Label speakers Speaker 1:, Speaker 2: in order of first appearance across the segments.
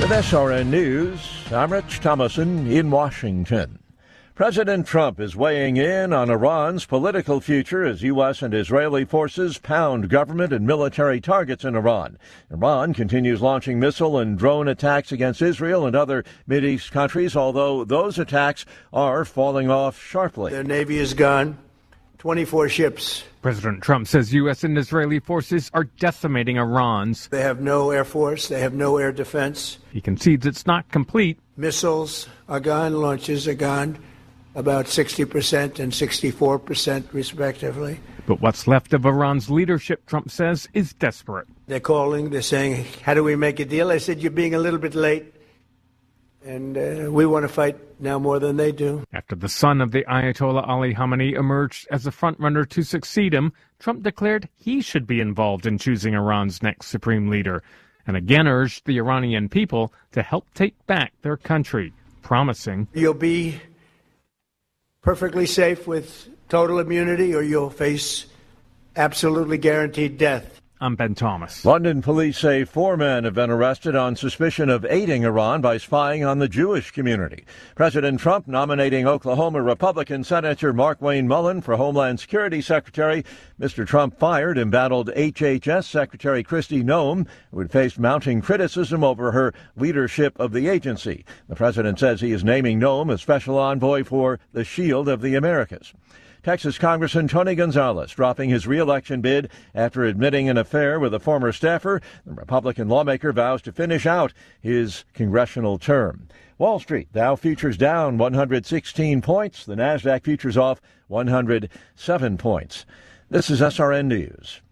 Speaker 1: With SRN News, I'm Rich Thomason in Washington. President Trump is weighing in on Iran's political future as U.S. and Israeli forces pound government and military targets in Iran. Iran continues launching missile and drone attacks against Israel and other Mideast countries, although those attacks are falling off sharply.
Speaker 2: Their Navy is gone. 24 ships.
Speaker 3: President Trump says U.S. and Israeli forces are decimating Iran's.
Speaker 2: They have no air force. They have no air defense.
Speaker 3: He concedes it's not complete.
Speaker 2: Missiles are gone. Launches are gone. About 60% and 64% respectively.
Speaker 3: But what's left of Iran's leadership, Trump says, is desperate.
Speaker 2: They're calling. They're saying, how do we make a deal? I said, you're being a little bit late. And we want to fight now more than they do.
Speaker 3: After the son of the Ayatollah Ali Khamenei emerged as a frontrunner to succeed him, Trump declared he should be involved in choosing Iran's next supreme leader, and again urged the Iranian people to help take back their country, promising,
Speaker 2: you'll be perfectly safe with total immunity, or you'll face absolutely guaranteed death.
Speaker 3: I'm Ben Thomas.
Speaker 1: London police say 4 men have been arrested on suspicion of aiding Iran by spying on the Jewish community. President Trump nominating Oklahoma Republican Senator Markwayne Mullin for Homeland Security Secretary. Mr. Trump fired embattled HHS Secretary Kristi Noem, who had faced mounting criticism over her leadership of the agency. The president says he is naming Noem as special envoy for the Shield of the Americas. Texas Congressman Tony Gonzalez dropping his re-election bid after admitting an affair with a former staffer. The Republican lawmaker vows to finish out his congressional term. Wall Street, Dow futures down 116 points. The Nasdaq futures off 107 points. This is SRN News.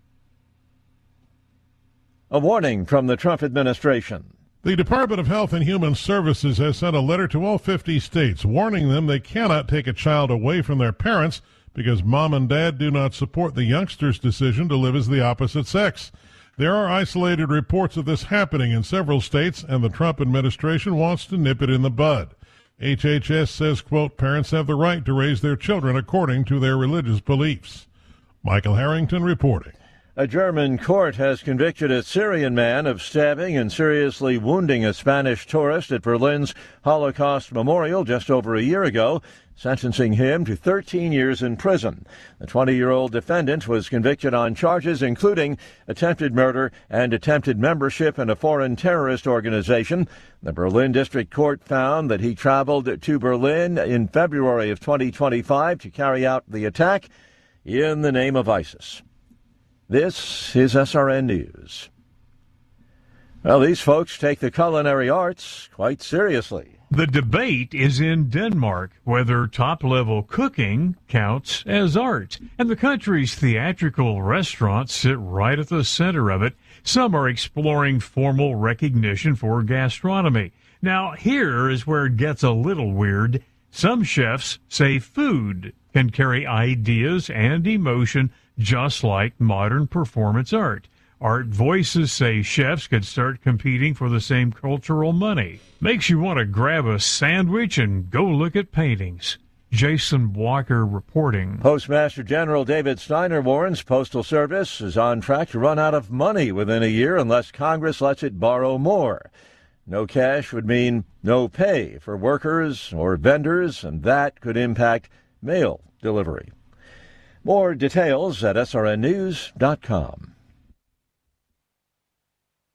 Speaker 1: A warning from the Trump administration.
Speaker 4: The Department of Health and Human Services has sent a letter to all 50 states warning them they cannot take a child away from their parents because mom and dad do not support the youngster's decision to live as the opposite sex. There are isolated reports of this happening in several states, and the Trump administration wants to nip it in the bud. HHS says, quote, parents have the right to raise their children according to their religious beliefs. Michael Harrington reporting.
Speaker 1: A German court has convicted a Syrian man of stabbing and seriously wounding a Spanish tourist at Berlin's Holocaust Memorial just over a year ago, sentencing him to 13 years in prison. The 20-year-old defendant was convicted on charges including attempted murder and attempted membership in a foreign terrorist organization. The Berlin District Court found that he traveled to Berlin in February of 2025 to carry out the attack in the name of ISIS. This is SRN News. Well, these folks take the culinary arts quite seriously.
Speaker 5: The debate is in Denmark whether top-level cooking counts as art. And the country's theatrical restaurants sit right at the center of it. Some are exploring formal recognition for gastronomy. Now, here is where it gets a little weird. Some chefs say food can carry ideas and emotion just like modern performance art. Art Voices say chefs could start competing for the same cultural money. Makes you want to grab a sandwich and go look at paintings. Jason Walker reporting.
Speaker 1: Postmaster General David Steiner warns Postal Service is on track to run out of money within a year unless Congress lets it borrow more. No cash would mean no pay for workers or vendors, and that could impact mail delivery. More details at srnnews.com.